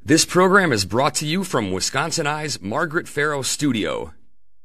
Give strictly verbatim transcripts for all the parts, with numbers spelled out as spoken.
This program is brought to you from Wisconsin Eye's Margaret Farrow Studio.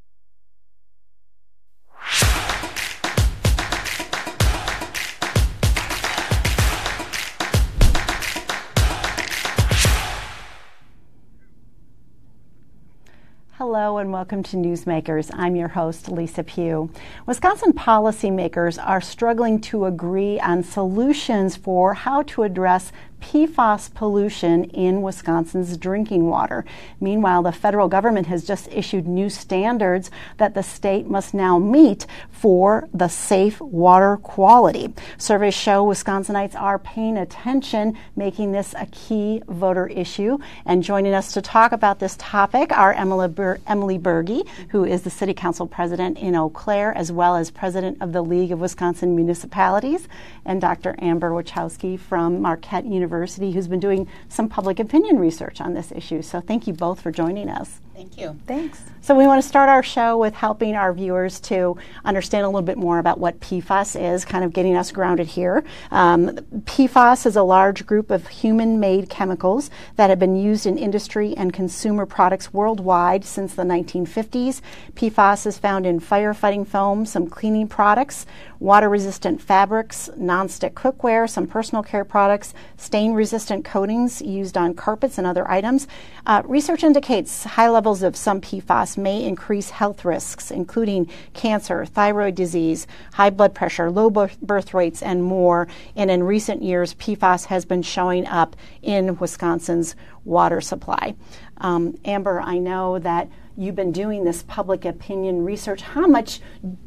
Hello and welcome to Newsmakers. I'm your host, Lisa Pugh. Wisconsin policymakers are struggling to agree on solutions for how to address P F A S pollution in Wisconsin's drinking water. Meanwhile, the federal government has just issued new standards that the state must now meet for the safe water quality. Surveys show Wisconsinites are paying attention, making this a key voter issue. And joining us to talk about this topic are Emily, Ber- Emily Berge, who is the City Council President in Eau Claire, as well as President of the League of Wisconsin Municipalities, and Doctor Amber Wachowski from Marquette University. University, who's been doing some public opinion research on this issue. So thank you both for joining us. Thank you. Thanks. So we want to start our show with helping our viewers to understand a little bit more about what P F A S is, kind of getting us grounded here. Um, P F A S is a large group of human-made chemicals that have been used in industry and consumer products worldwide since the nineteen fifties. P F A S is found in firefighting foam, some cleaning products, water-resistant fabrics, nonstick cookware, some personal care products, stain-resistant coatings used on carpets and other items. Uh, research indicates high levels of some P F A S may increase health risks, including cancer, thyroid disease, high blood pressure, low birth rates, and more. And in recent years, P F A S has been showing up in Wisconsin's water supply. Um, Amber, I know that you've been doing this public opinion research. How much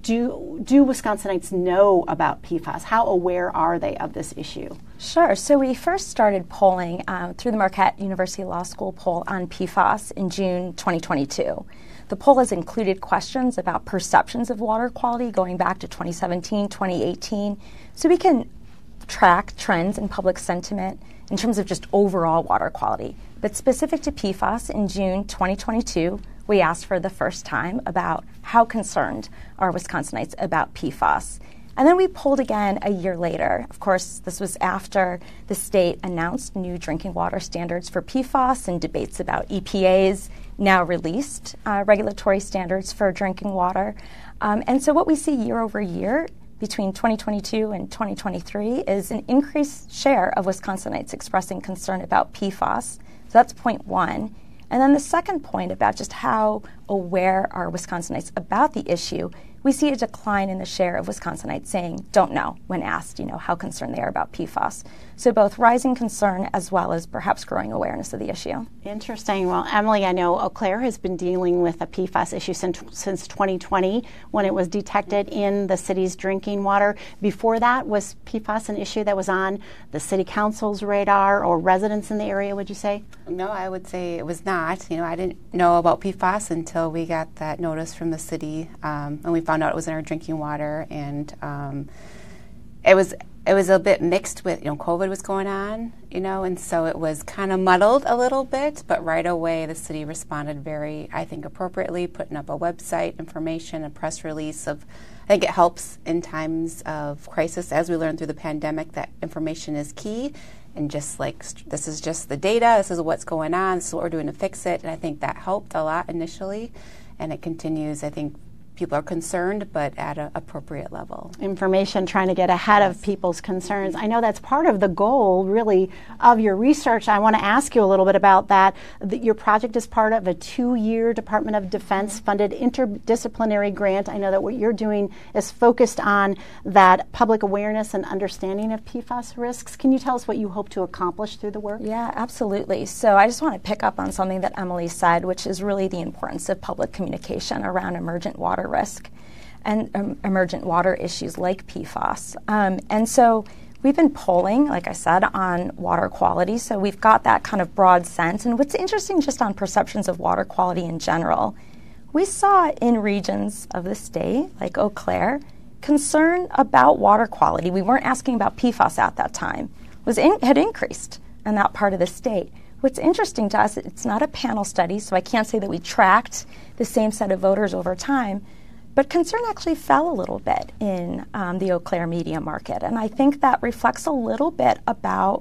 do do Wisconsinites know about P F A S? How aware are they of this issue? Sure. So we first started polling uh, through the Marquette University Law School poll on P F A S in June twenty twenty-two. The poll has included questions about perceptions of water quality going back to twenty seventeen, twenty eighteen, so we can track trends in public sentiment in terms of just overall water quality. But specific to P F A S in June twenty twenty-two, we asked for the first time about how concerned are Wisconsinites about P F A S. And then we polled again a year later. Of course, this was after the state announced new drinking water standards for P F A S and debates about E P A's now released uh, regulatory standards for drinking water. Um, and so what we see year over year between twenty twenty-two and twenty twenty-three is an increased share of Wisconsinites expressing concern about P F A S. So that's point one. And then the second point about just how aware are Wisconsinites about the issue, we see a decline in the share of Wisconsinites saying don't know when asked, you know, how concerned they are about P F A S. So both rising concern as well as perhaps growing awareness of the issue. Interesting. Well, Emily, I know Eau Claire has been dealing with a P F A S issue since, since twenty twenty when it was detected in the city's drinking water. Before that, was P F A S an issue that was on the city council's radar or residents in the area, would you say? No, I would say it was not. You know, I didn't know about P F A S until we got that notice from the city, um, and we found out it was in our drinking water, and um, it was it was a bit mixed with, you know, COVID was going on, you know, and so it was kind of muddled a little bit, but right away the city responded very, I think, appropriately, putting up a website, information, a press release of, I think it helps in times of crisis, as we learned through the pandemic, that information is key. And just like, this is just the data, this is what's going on, this is what we're doing to fix it. And I think that helped a lot initially. And it continues, I think, people are concerned, but at an appropriate level. Information, trying to get ahead of people's concerns. I know that's part of the goal, really, of your research. I want to ask you a little bit about that. The, your project is part of a two-year Department of Defense-funded interdisciplinary grant. I know that what you're doing is focused on that public awareness and understanding of P F A S risks. Can you tell us what you hope to accomplish through the work? Yeah, absolutely. So I just want to pick up on something that Emily said, which is really the importance of public communication around emergent water risk and um, emergent water issues like P F A S. Um, and so we've been polling, like I said, on water quality. So we've got that kind of broad sense. And what's interesting just on perceptions of water quality in general, we saw in regions of the state, like Eau Claire, concern about water quality. We weren't asking about P F A S at that time. Was in, had increased in that part of the state. What's interesting to us, it's not a panel study, so I can't say that we tracked the same set of voters over time, but concern actually fell a little bit in um, the Eau Claire media market. And I think that reflects a little bit about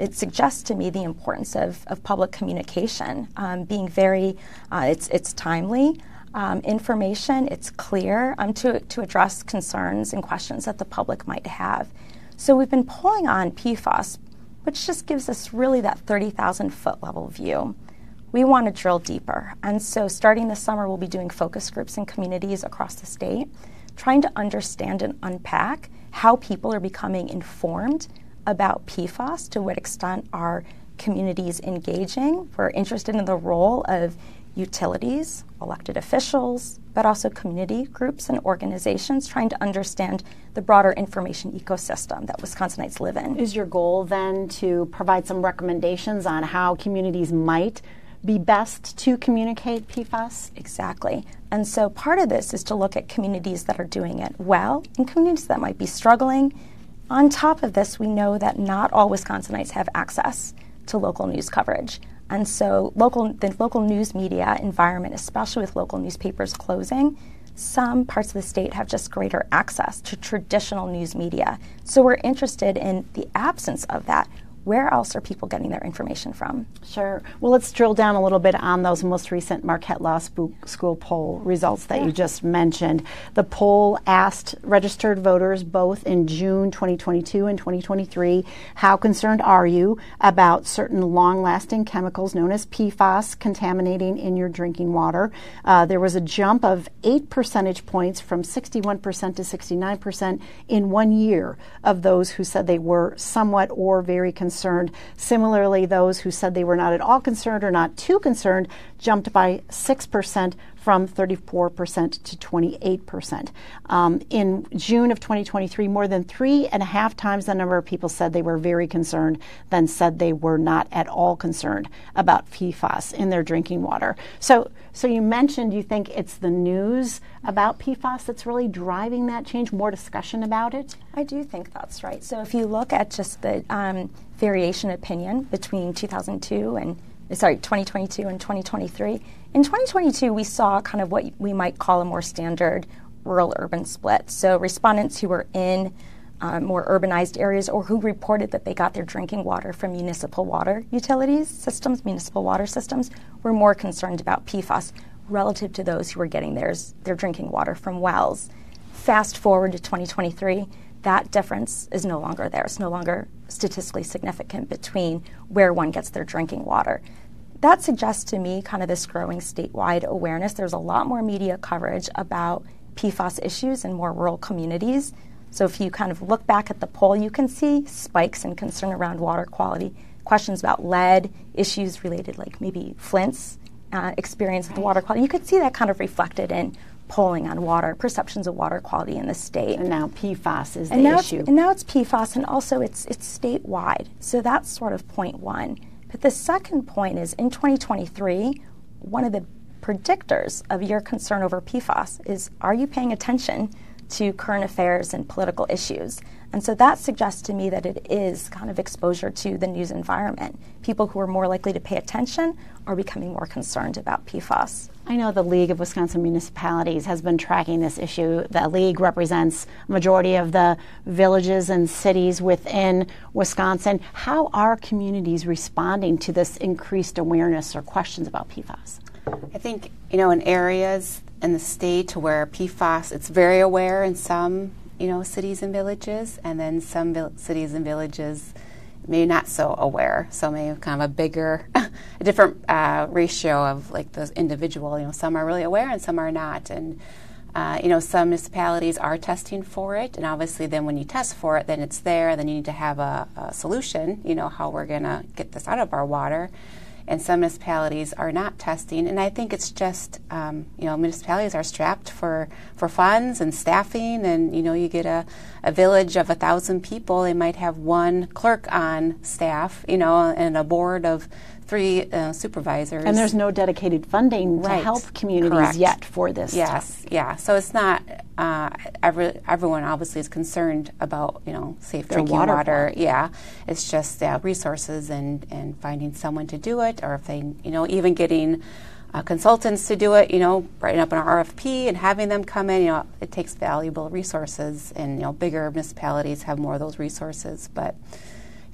it suggests to me the importance of, of public communication, um, being very, uh, it's, it's timely um, information, it's clear um, to, to address concerns and questions that the public might have. So we've been polling on P FAS, which just gives us really that thirty thousand foot level view. We want to drill deeper. And so starting this summer, we'll be doing focus groups in communities across the state, trying to understand and unpack how people are becoming informed about P FAS, to what extent are communities engaging. We're interested in the role of utilities, elected officials, but also community groups and organizations, trying to understand the broader information ecosystem that Wisconsinites live in. Is your goal then to provide some recommendations on how communities might be best to communicate P FAS? Exactly. And so part of this is to look at communities that are doing it well and communities that might be struggling. On top of this, we know that not all Wisconsinites have access to local news coverage. And so local, the local news media environment, especially with local newspapers closing, some parts of the state have just greater access to traditional news media. So we're interested in the absence of that. Where else are people getting their information from? Sure. Well, let's drill down a little bit on those most recent Marquette Law School poll results that yeah. you just mentioned. The poll asked registered voters both in June twenty twenty-two and twenty twenty-three, how concerned are you about certain long-lasting chemicals known as P FAS contaminating in your drinking water? Uh, there was a jump of eight percentage points from sixty-one percent to sixty-nine percent in one year of those who said they were somewhat or very concerned. Concerned. Similarly, those who said they were not at all concerned or not too concerned jumped by six percent from thirty-four percent to twenty-eight percent. Um, in June of twenty twenty-three, more than three and a half times the number of people said they were very concerned than said they were not at all concerned about P FAS in their drinking water. So, so you mentioned you think it's the news about P FAS that's really driving that change, more discussion about it? I do think that's right. So if you look at just the um, variation opinion between two thousand two and sorry, twenty twenty-two and twenty twenty-three. In twenty twenty-two, we saw kind of what we might call a more standard rural-urban split. So respondents who were in uh, more urbanized areas or who reported that they got their drinking water from municipal water utilities systems, municipal water systems, were more concerned about P FAS relative to those who were getting theirs, their drinking water from wells. Fast forward to twenty twenty-three, that difference is no longer there. It's no longer statistically significant between where one gets their drinking water. That suggests to me kind of this growing statewide awareness. There's a lot more media coverage about P FAS issues in more rural communities. So if you kind of look back at the poll, you can see spikes in concern around water quality, questions about lead, issues related like maybe Flint's uh, experience with the water quality. You could see that kind of reflected in polling on water, perceptions of water quality in the state. And now P FAS is the and now issue. And now it's P FAS, and also it's it's statewide. So that's sort of point one. But the second point is in twenty twenty-three, one of the predictors of your concern over P FAS is, are you paying attention to current affairs and political issues? And so that suggests to me that it is kind of exposure to the news environment. People who are more likely to pay attention are becoming more concerned about P FAS. I know the League of Wisconsin Municipalities has been tracking this issue. The League represents a majority of the villages and cities within Wisconsin. How are communities responding to this increased awareness or questions about P FAS? I think, you know, in areas in the state where P FAS, it's very aware in some, you know, cities and villages, and then some vil- cities and villages maybe not so aware, so maybe kind of a bigger, a different uh, ratio of like those individual, you know, some are really aware and some are not. And, uh, you know, some municipalities are testing for it, and obviously then when you test for it, then it's there, then you need to have a, a solution, you know, how we're going to get this out of our water. And some municipalities are not testing, and I think it's just, um, you know, municipalities are strapped for, for funds and staffing, and, you know, you get a, a village of a thousand people, they might have one clerk on staff, you know, and a board of three uh, supervisors. And there's no dedicated funding right. to help communities Correct. yet for this. Yes, task. yeah. So it's not, uh, every, everyone obviously is concerned about, you know, safe Their drinking water water. quality. Yeah. It's just uh, resources and, and finding someone to do it, or if they, you know, even getting uh, consultants to do it, you know, writing up an R F P and having them come in, you know, it takes valuable resources, and, you know, bigger municipalities have more of those resources. But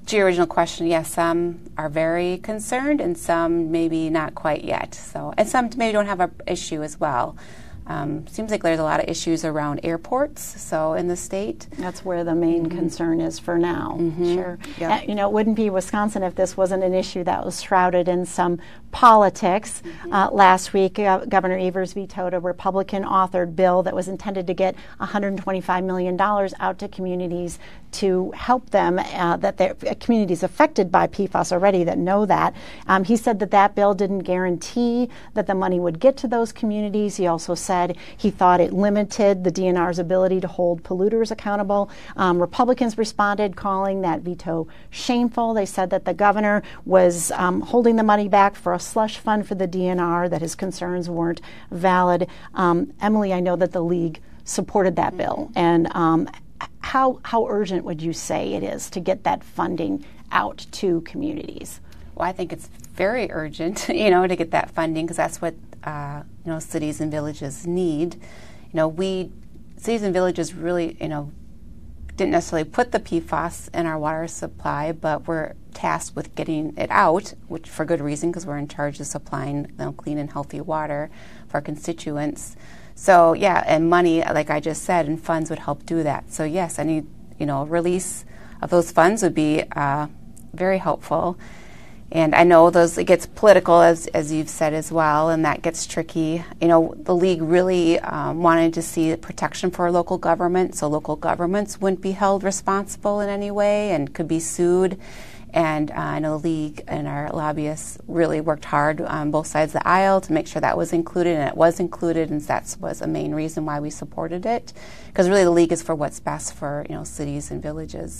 to your original question, yes, some are very concerned and some maybe not quite yet. So, and some maybe don't have an issue as well. Um, seems like there's a lot of issues around airports, so in the state. That's where the main mm-hmm. concern is for now. Mm-hmm. Sure. Yep. Uh, you know, it wouldn't be Wisconsin if this wasn't an issue that was shrouded in some politics. Mm-hmm. Uh, last week, uh, Governor Evers vetoed a Republican-authored bill that was intended to get one hundred twenty-five million dollars out to communities to help them, uh, that their uh, communities affected by P FAS already that know that. Um, he said that that bill didn't guarantee that the money would get to those communities. He also said he thought it limited the D N R's ability to hold polluters accountable. Um, Republicans responded, calling that veto shameful. They said that the governor was um, holding the money back for a slush fund for the D N R, that his concerns weren't valid. Um, Emily, I know that the league supported that bill. And um, how how urgent would you say it is to get that funding out to communities? Well, I think it's very urgent, you know, to get that funding, because that's what uh, you know cities and villages need. You know, we cities and villages really, you know, didn't necessarily put the P FAS in our water supply, but we're tasked with getting it out, which for good reason, because we're in charge of supplying, you know, clean and healthy water for our constituents. So yeah, and money, like I just said, and funds would help do that. So yes, any you know release of those funds would be uh, very helpful. And I know those it gets political, as as you've said as well, and that gets tricky. You know, the league really um, wanted to see protection for local government, so local governments wouldn't be held responsible in any way and could be sued. And uh, I know the league and our lobbyists really worked hard on both sides of the aisle to make sure that was included, and it was included, and that was a main reason why we supported it. Because really, the league is for what's best for you know cities and villages.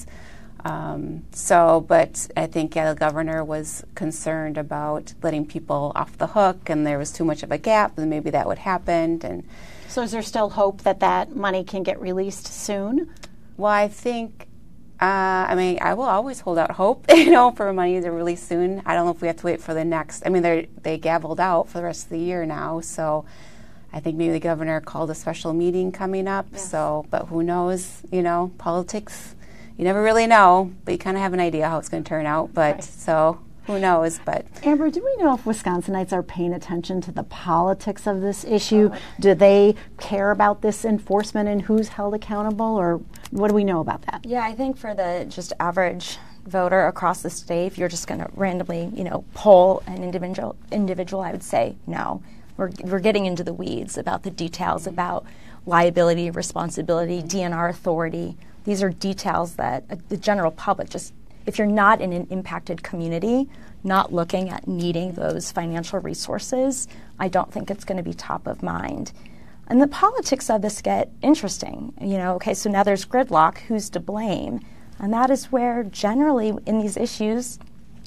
Um, so, but I think yeah, the governor was concerned about letting people off the hook, and there was too much of a gap, and maybe that would happen. And so, is there still hope that that money can get released soon? Well, I think, uh, I mean, I will always hold out hope, you know, for money to release soon. I don't know if we have to wait for the next. I mean, they they gavelled out for the rest of the year now, so I think maybe the governor called a special meeting coming up. Yes. So, but who knows? You know, politics. You never really know, but you kind of have an idea how it's going to turn out. But right. So who knows? But Amber, do we know if Wisconsinites are paying attention to the politics of this issue? Oh. Do they care about this enforcement and who's held accountable, or what do we know about that? Yeah, I think for the just average voter across the state, if you're just going to randomly, you know, poll an individual, individual, I would say no. We're we're getting into the weeds about the details mm-hmm. about liability, responsibility, D N R authority. These are details that uh, the general public, just if you're not in an impacted community, not looking at needing those financial resources, I don't think it's going to be top of mind. And the politics of this get interesting. You know, okay, so now there's gridlock, who's to blame? And that is where generally in these issues,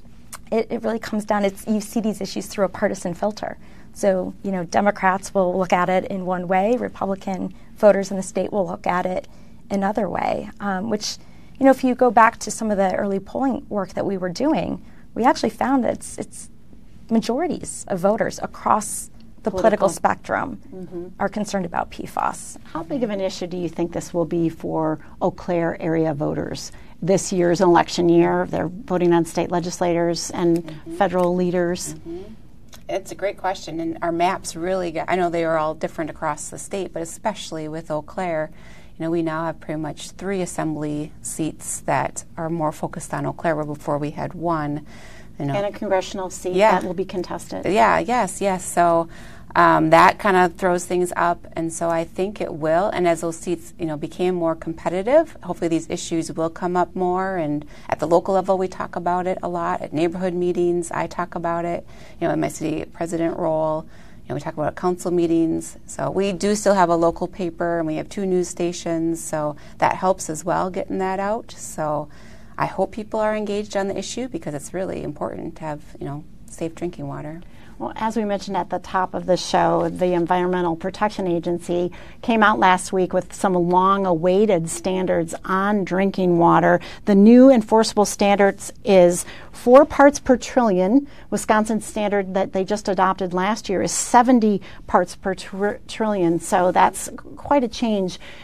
it, it really comes down, it's, you see these issues through a partisan filter. So, you know, Democrats will look at it in one way, Republican voters in the state will look at it another way, um, which, you know, if you go back to some of the early polling work that we were doing, we actually found that it's, it's majorities of voters across the political, political spectrum mm-hmm. are concerned about P FAS. How big of an issue do you think this will be for Eau Claire area voters? This year's an election year. They're voting on state legislators and mm-hmm. federal leaders. Mm-hmm. It's a great question, and our maps really got, I know they are all different across the state, but especially with Eau Claire, you know, we now have pretty much three assembly seats that are more focused on Eau Claire, where before we had one. You know. And a congressional seat yeah. that will be contested. Yeah, yes, yes. So um, that kind of throws things up, and so I think it will. And as those seats, you know, became more competitive, hopefully these issues will come up more. And at the local level, we talk about it a lot. At neighborhood meetings, I talk about it. You know, in my city president role, you know, we talk about it at council meetings. So we do still have a local paper, and we have two news stations. So that helps as well, getting that out. So I hope people are engaged on the issue because it's really important to have, you know, safe drinking water. Well, as we mentioned at the top of the show, the Environmental Protection Agency came out last week with some long-awaited standards on drinking water. The new enforceable standards is four parts per trillion. Wisconsin's standard that they just adopted last year is seventy parts per tr- trillion, so that's quite a change.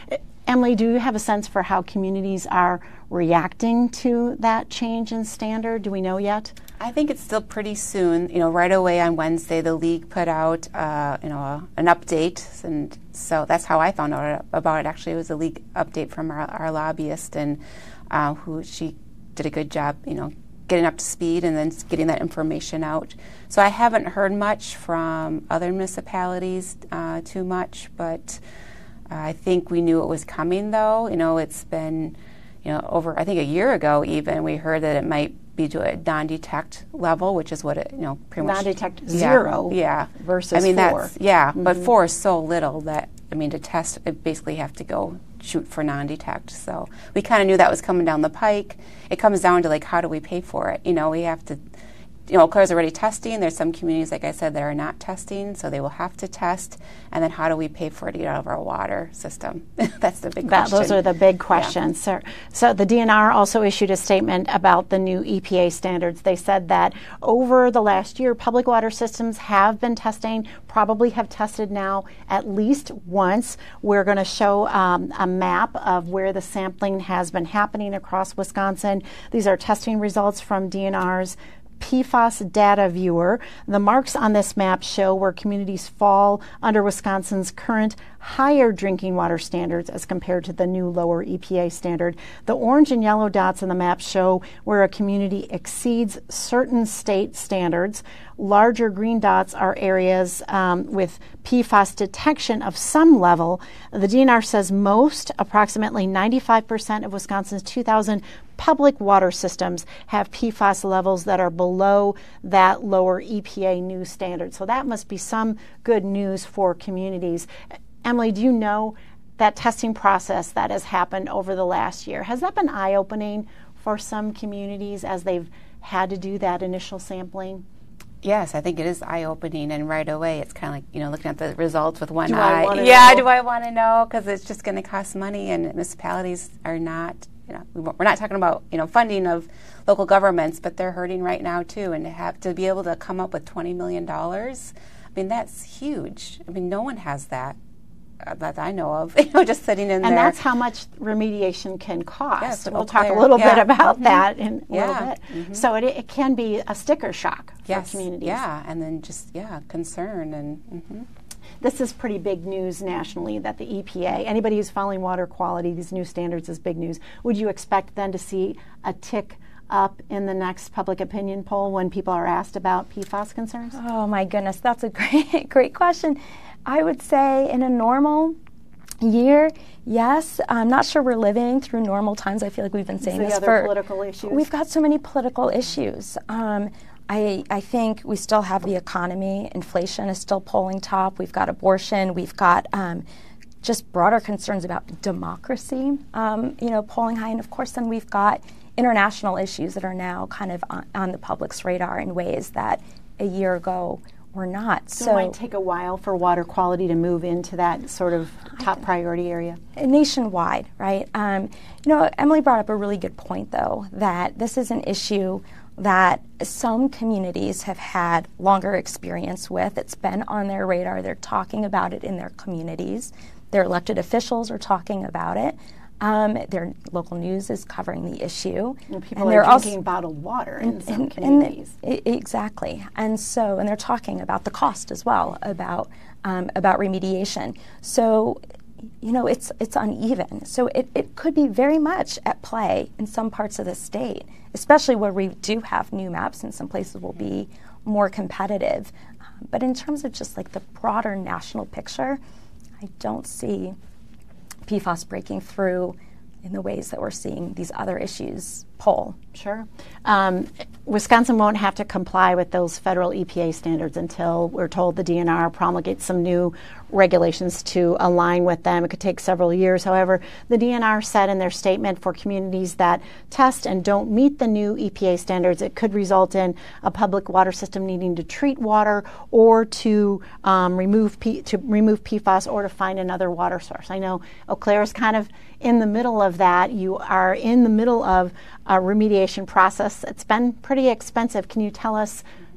Emily, do you have a sense for how communities are reacting to that change in standard? Do we know yet? I think it's still pretty soon. You know, right away on Wednesday, the league put out, uh, you know, a, an update, and so that's how I found out about it. Actually, it was a league update from our, our lobbyist, and uh, who she did a good job, you know, getting up to speed and then getting that information out. So I haven't heard much from other municipalities uh, too much, but uh, I think we knew it was coming. Though, you know, it's been, you know, over I think a year ago even we heard that it might be to a non-detect level, which is what it, you know, pretty much non-detect yeah, zero yeah. versus I mean, four. That's, yeah, mm-hmm. but four is so little that, I mean, to test, it basically have to go shoot for non-detect. So we kind of knew that was coming down the pike. It comes down to, like, how do we pay for it? You know, we have to, you know, Eau Claire's already testing. There's some communities, like I said, that are not testing, so they will have to test. And then how do we pay for it to get out of our water system? That's the big that, question. Those are the big questions. Yeah. So, so the D N R also issued a statement about the new E P A standards. They said that over the last year, public water systems have been testing, probably have tested now at least once. We're going to show um, a map of where the sampling has been happening across Wisconsin. These are testing results from D N R's P FAS data viewer. The marks on this map show where communities fall under Wisconsin's current higher drinking water standards as compared to the new lower E P A standard. The orange and yellow dots on the map show where a community exceeds certain state standards. Larger green dots are areas um, with P FAS detection of some level. The D N R says most, approximately ninety-five percent of Wisconsin's two thousand public water systems have P FAS levels that are below that lower E P A new standard. So that must be some good news for communities. Emily, do you know that testing process that has happened over the last year? Has that been eye-opening for some communities as they've had to do that initial sampling? Yes, I think it is eye-opening, and right away it's kind of like, you know, looking at the results with one do eye. I yeah, know? do I want to know? Because it's just going to cost money, and municipalities are not, you know, we're not talking about, you know, funding of local governments, but they're hurting right now too, and to have to be able to come up with twenty million dollars, I mean, that's huge. I mean, no one has that. Uh, that I know of, you know, just sitting in and there. And that's how much remediation can cost. Yes, we'll Eau talk Claire. a little yeah. bit about mm-hmm. that in a yeah. little bit. Mm-hmm. So it, it can be a sticker shock yes. for communities. Yeah, and then just, yeah, concern. and. Mm-hmm. This is pretty big news nationally that the E P A, anybody who's following water quality, these new standards is big news. Would you expect then to see a tick up in the next public opinion poll when people are asked about P FAS concerns? Oh my goodness, that's a great, great question. I would say in a normal year, yes. I'm not sure we're living through normal times. I feel like we've been saying the this other for political issues. We've got so many political issues. Um, I, I think we still have the economy. Inflation is still pulling top. We've got abortion. We've got um, just broader concerns about democracy, um, you know, polling high. And of course, then we've got international issues that are now kind of on, on the public's radar in ways that a year ago were not. So, so it might take a while for water quality to move into that sort of top priority area. Nationwide, right? Um, you know, Emily brought up a really good point, though, that this is an issue that some communities have had longer experience with. It's been on their radar. They're talking about it in their communities. Their elected officials are talking about it. Um, their local news is covering the issue. And people and are they're drinking also, bottled water in and, some and, communities. And I- exactly. And so, and they're talking about the cost as well, about um, about remediation. So, you know, it's it's uneven. So it, it could be very much at play in some parts of the state, especially where we do have new maps and some places will be more competitive. Um, but in terms of just like the broader national picture, I don't see P FAS breaking through in the ways that we're seeing these other issues poll. Sure. Um, Wisconsin won't have to comply with those federal E P A standards until we're told the D N R promulgates some new regulations to align with them. It could take several years. However, the D N R said in their statement for communities that test and don't meet the new E P A standards, it could result in a public water system needing to treat water or to um, remove P- to remove P FAS or to find another water source. I know Eau Claire is kind of in the middle of that. You are in the middle of a remediation process. It's been pretty expensive. Can you tell us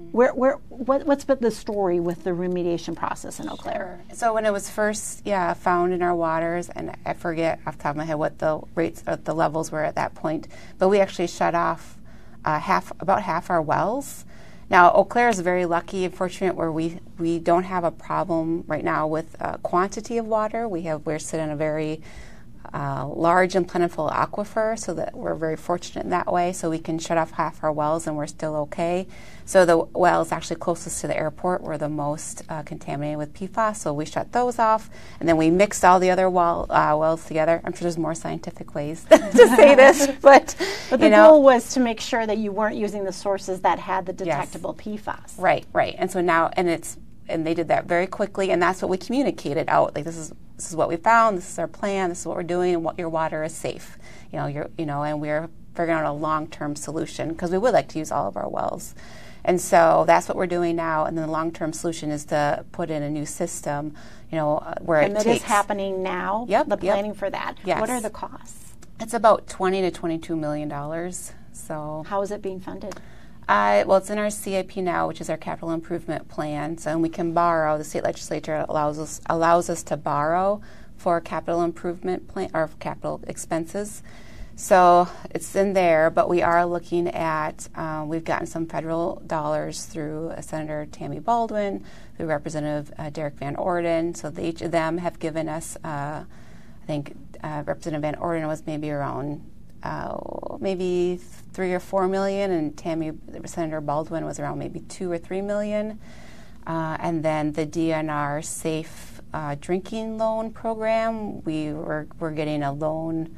Where, where, what, what's been the story with the remediation process in Eau Claire? Sure. So when it was first, yeah, found in our waters, and I forget off the top of my head what the rates, or the levels were at that point, but we actually shut off uh, half, about half our wells. Now, Eau Claire is very lucky and fortunate where we, we don't have a problem right now with uh, quantity of water. We have, we're sitting in a very Uh, large and plentiful aquifer, so that we're very fortunate in that way. So we can shut off half our wells and we're still okay. So the wells actually closest to the airport were the most uh, contaminated with P FAS, so we shut those off, and then we mixed all the other well, uh, wells together. I'm sure there's more scientific ways to say this, but But you the know, goal was to make sure that you weren't using the sources that had the detectable P FAS. Right, right. And so now, and it's, and they did that very quickly, and that's what we communicated out. Like, this is this is what we found, this is our plan, this is what we're doing, and what your water is safe. You know, you're, you know, and we're figuring out a long-term solution because we would like to use all of our wells. And so that's what we're doing now. And then the long-term solution is to put in a new system, you know, uh, where And it that takes. is happening now. Yep, The yep. planning for that. Yes. What are the costs? It's about twenty to twenty-two million dollars. So. How is it being funded? Uh, well, it's in our C I P now, which is our capital improvement plan. So and we can borrow. The state legislature allows us allows us to borrow for capital improvement plan or capital expenses. So it's in there, but we are looking at. Um, we've gotten some federal dollars through uh, Senator Tammy Baldwin, through Representative uh, Derek Van Orden. So the, each of them have given us. Uh, I think uh, Representative Van Orden was maybe around. Uh, maybe three or four million, and Tammy, Senator Baldwin was around maybe two or three million. Uh, and then the D N R Safe uh, Drinking Loan Program, we were we're getting a loan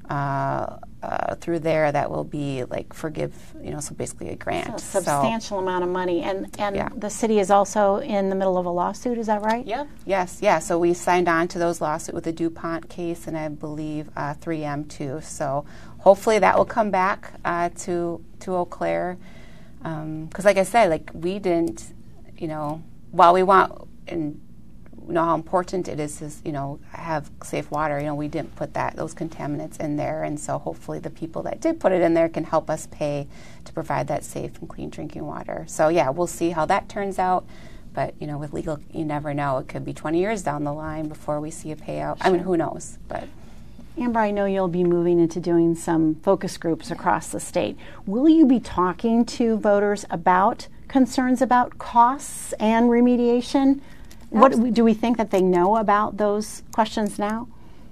uh, uh, through there that will be like forgive, you know, so basically a grant. A substantial so, amount of money, and and yeah. the city is also in the middle of a lawsuit. Is that right? Yep. Yes. Yeah. So we signed on to those lawsuits with the DuPont case, and I believe uh, three M too. So hopefully that will come back uh, to to Eau Claire, because um, like I said, like we didn't, you know, while we want and know how important it is to, you know, have safe water. You know, we didn't put that those contaminants in there, and so hopefully the people that did put it in there can help us pay to provide that safe and clean drinking water. So yeah, we'll see how that turns out. But you know, with legal, you never know. It could be twenty years down the line before we see a payout. Sure. I mean, who knows? But Amber, I know you'll be moving into doing some focus groups across the state. Will you be talking to voters about concerns about costs and remediation? What do we think that they know about those questions now?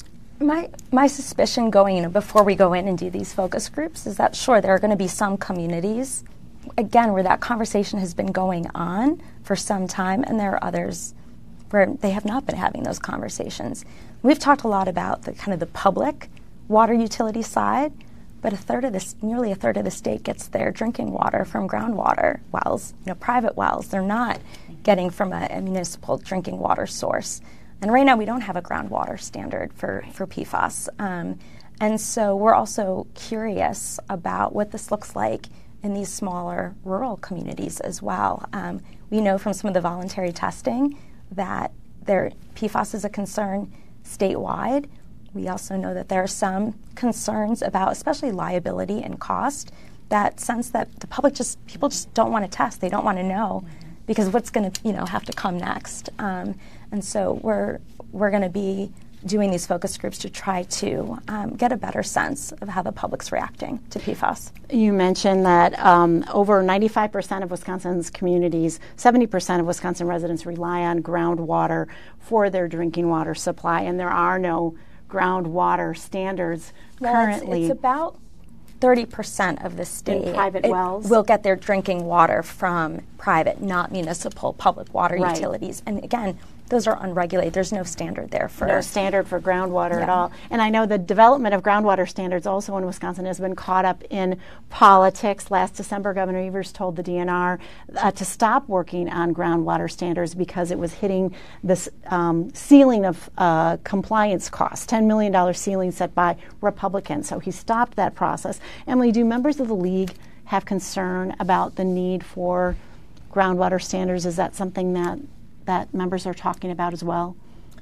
My my suspicion going in before we go in and do these focus groups is that sure there are going to be some communities, again, where that conversation has been going on for some time, and there are others where they have not been having those conversations. We've talked a lot about the kind of the public water utility side, but a third of this, nearly a third of the state gets their drinking water from groundwater wells, you know, private wells. They're not getting from a, a municipal drinking water source. And right now we don't have a groundwater standard for, for P FAS. Um, and so we're also curious about what this looks like in these smaller rural communities as well. Um, we know from some of the voluntary testing that there, P FAS is a concern statewide. We also know that there are some concerns about especially liability and cost, that sense that the public just, people just don't want to test. They don't want to know because what's going to, you know, have to come next. Um, and so we're we're going to be doing these focus groups to try to um, get a better sense of how the public's reacting to P FAS. You mentioned that um, over ninety-five percent of Wisconsin's communities, seventy percent of Wisconsin residents rely on groundwater for their drinking water supply, and there are no groundwater standards well, currently. It's, it's about thirty percent of the state in private wells will get their drinking water from private, not municipal, public water right. utilities. And again, those are unregulated. There's no standard there for no standard for groundwater yeah. at all. And I know the development of groundwater standards also in Wisconsin has been caught up in politics. Last December, Governor Evers told the D N R uh, to stop working on groundwater standards because it was hitting this um, ceiling of uh, compliance costs, ten million dollars ceiling set by Republicans. So he stopped that process. Emily, do members of the league have concern about the need for groundwater standards? Is that something that that members are talking about as well?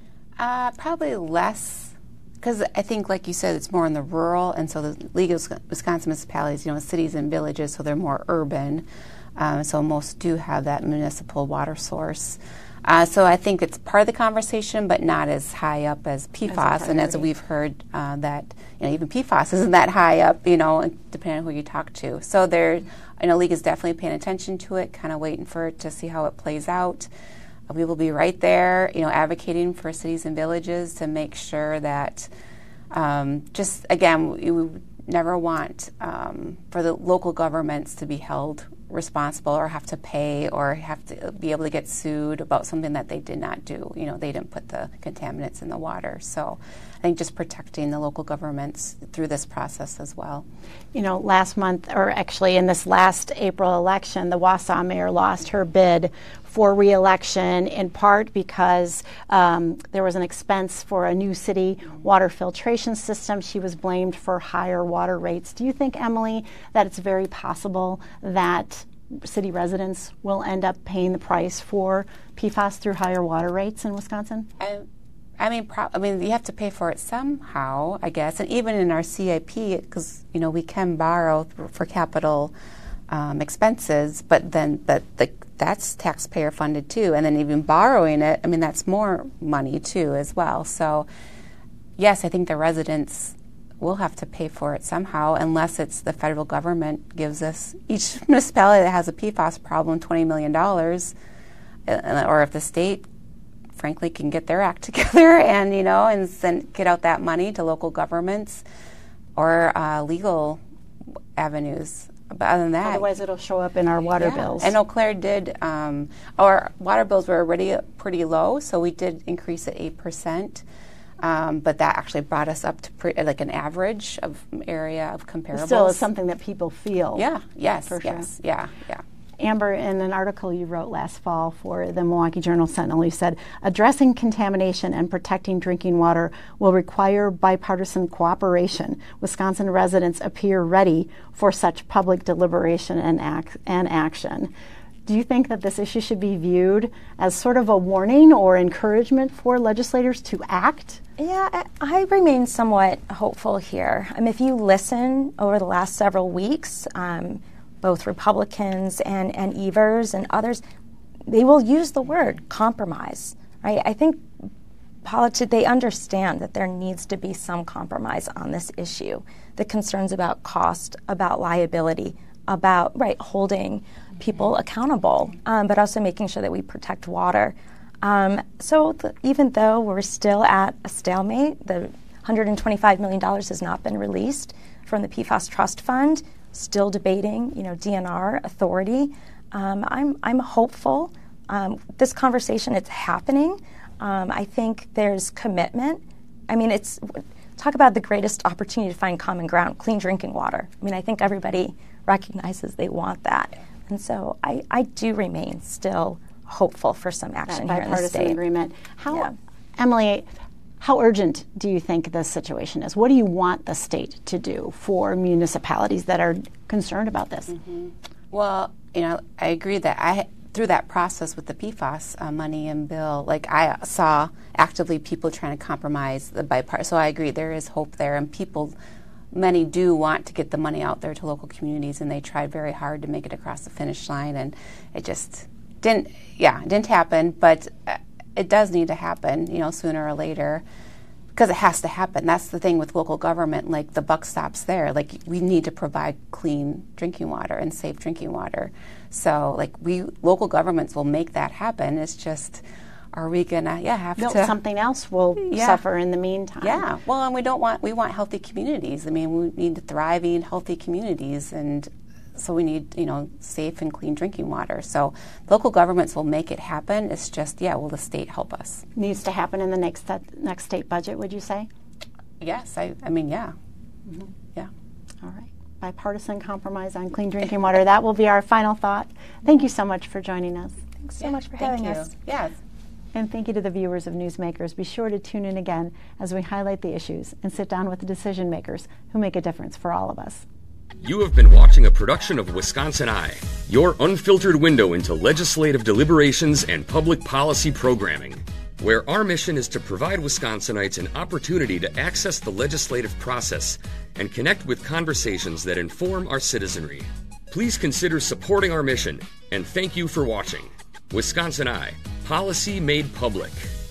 Uh, probably less, because I think, like you said, it's more in the rural, and so the League of Wisconsin Municipalities, you know, cities and villages, so they're more urban. Um, so most do have that municipal water source. Uh, so I think it's part of the conversation, but not as high up as P FAS. As and as we've heard, uh, that you know even P FAS isn't that high up, you know, depending on who you talk to. So there, you know, League is definitely paying attention to it, kind of waiting for it to see how it plays out. Uh, we will be right there, you know, advocating for cities and villages to make sure that, um, just again, we, we never want um, for the local governments to be held responsible or have to pay or have to be able to get sued about something that they did not do. You know, they didn't put the contaminants in the water. So I think just protecting the local governments through this process as well. You know, last month, or actually in this last April election, the Wausau mayor lost her bid for re-election in part because um, there was an expense for a new city water filtration system. She was blamed for higher water rates. Do you think, Emily, that it's very possible that city residents will end up paying the price for P FAS through higher water rates in Wisconsin? I, I mean, pro- I mean, you have to pay for it somehow, I guess. And even in our C I P, because you know we can borrow th- for capital um, expenses, but then but the that's taxpayer funded too. And then even borrowing it, I mean, that's more money too as well. So yes, I think the residents will have to pay for it somehow unless it's the federal government gives us, each municipality that has a P FAS problem, twenty million dollars, uh, or if the state frankly can get their act together and, you know, and send, get out that money to local governments or uh, legal avenues. But other than that, otherwise it'll show up in our water yeah. bills. And Eau Claire did, um, our water bills were already pretty low, so we did increase it eight percent. Um, but that actually brought us up to pre- like an average of area of comparables. Still is something that people feel. Yeah, yes, for yes, sure. yeah, yeah. Amber, in an article you wrote last fall for the Milwaukee Journal Sentinel, you said, addressing contamination and protecting drinking water will require bipartisan cooperation. Wisconsin residents appear ready for such public deliberation and, ac- and action. Do you think that this issue should be viewed as sort of a warning or encouragement for legislators to act? Yeah, I, I remain somewhat hopeful here. I mean, if you listen over the last several weeks, um, both Republicans and, and Evers and others, they will use the word compromise, right? I think politi- they understand that there needs to be some compromise on this issue. The concerns about cost, about liability, about, right, holding people accountable, um, but also making sure that we protect water. Um, so the, even though we're still at a stalemate, the one hundred twenty-five million dollars has not been released from the P FAS Trust Fund, still debating, you know, D N R authority. Um, I'm I'm hopeful. Um, this conversation, it's happening. Um, I think there's commitment. I mean, it's talk about the greatest opportunity to find common ground, clean drinking water. I mean, I think everybody recognizes they want that. And so I, I do remain still hopeful for some action that here in the state. Bipartisan agreement. How, yeah. Emily, how urgent do you think this situation is? What do you want the state to do for municipalities that are concerned about this? Mm-hmm. Well, you know, I agree that I through that process with the P FAS uh, money and bill, like I saw actively people trying to compromise the bipartisan. So I agree there is hope there, and people. Many do want to get the money out there to local communities, and they tried very hard to make it across the finish line, and it just didn't, yeah, it didn't happen, but uh, it does need to happen, you know, sooner or later, because it has to happen. That's the thing with local government, like the buck stops there. Like, we need to provide clean drinking water and safe drinking water. So, like, we, local governments will make that happen. It's just, are we gonna, yeah, have no, to? Something else will yeah. suffer in the meantime. Yeah, well, and we don't want, we want healthy communities. I mean, we need thriving, healthy communities, and so we need, you know, safe and clean drinking water. So local governments will make it happen. It's just, yeah, will the state help us? Needs to happen in the next next state budget, would you say? Yes, I, I mean, yeah, mm-hmm. yeah. All right. Bipartisan compromise on clean drinking water. That will be our final thought. Thank you so much for joining us. Thanks so yeah, much for thank having you. us. Yes. And thank you to the viewers of Newsmakers. Be sure to tune in again as we highlight the issues and sit down with the decision makers who make a difference for all of us. You have been watching a production of Wisconsin Eye, your unfiltered window into legislative deliberations and public policy programming, where our mission is to provide Wisconsinites an opportunity to access the legislative process and connect with conversations that inform our citizenry. Please consider supporting our mission, and thank you for watching. Wisconsin Eye, policy made public.